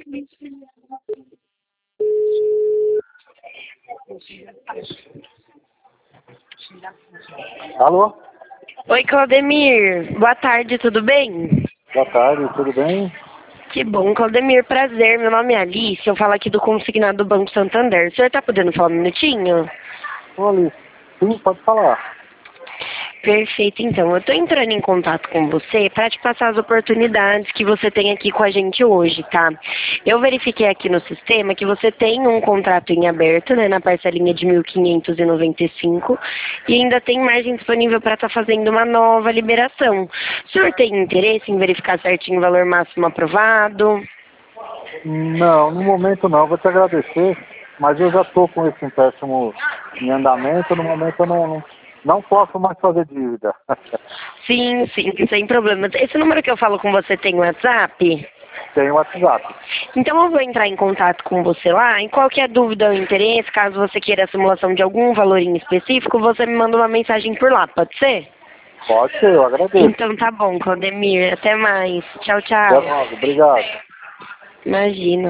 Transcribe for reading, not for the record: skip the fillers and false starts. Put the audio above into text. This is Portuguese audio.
Alô? Oi, Claudemir. Boa tarde, tudo bem? Boa tarde, tudo bem? Que bom, Claudemir. Prazer. Meu nome é Alice. Eu falo aqui do consignado do Banco Santander. O senhor tá podendo falar um minutinho? Olha, sim, pode falar. Perfeito, então. Eu tô entrando em contato com você para te passar as oportunidades que você tem aqui com a gente hoje, tá? Eu verifiquei aqui no sistema que você tem um contrato em aberto, né, na parcelinha de 1.595 e ainda tem margem disponível para estar fazendo uma nova liberação. O senhor tem interesse em verificar certinho o valor máximo aprovado? Não, no momento não, vou te agradecer, mas eu já estou com esse empréstimo em andamento, no momento eu não posso mais fazer dívida. Sim, sem problemas. Esse número que eu falo com você tem WhatsApp? Tem o WhatsApp. Então eu vou entrar em contato com você lá. Em qualquer dúvida ou interesse, caso você queira a simulação de algum valor em específico, você me manda uma mensagem por lá, pode ser? Pode ser, eu agradeço. Então tá bom, Claudemir. Até mais. Tchau, Até tchau. logo, obrigado. Imagina.